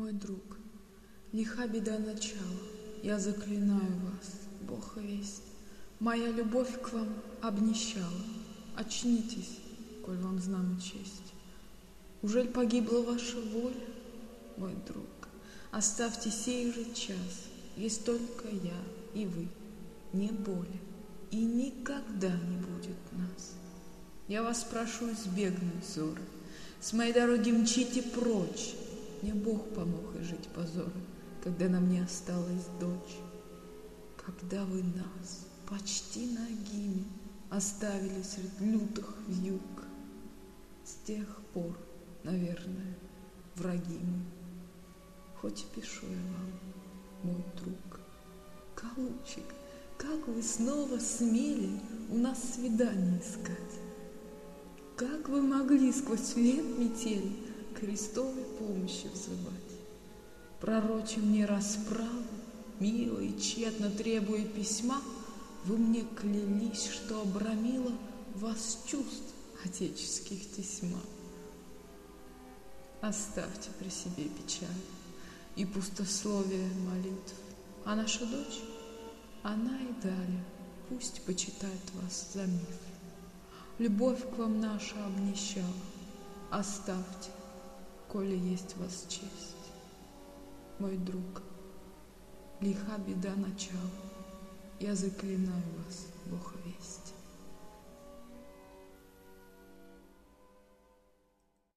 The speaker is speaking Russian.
Мой друг, лиха беда начала, я заклинаю вас, Бог весть. Моя любовь к вам обнищала. Очнитесь, коль вам знама честь. Ужель погибла ваша воля, мой друг? Оставьте сей же час, есть только я и вы, не более, и никогда не будет нас. Я вас прошу избегнуть ссоры, с моей дороги мчите прочь. Мне Бог помог и жить позором, когда на мне осталась дочь. Когда вы нас, почти нагими, оставили средь лютых вьюг, с тех пор, наверное, враги мы. Хоть и пишу я вам, мой друг, голубчик, как вы снова смели у нас свидание искать? Как вы могли сквозь лет метели крестовой помощи взывать? Пророча мне расправу, мило и тщетно требуя письма, вы мне клялись, что обрамила вас чувств отеческих тесьма. Оставьте при себе печаль и пустословие молитв, а наша дочь, она и далее пусть почитает вас за миф. Любовь к вам наша обнищала, оставьте, коли есть в вас честь. Мой друг, лиха беда начала, я заклинаю вас, Бог весть.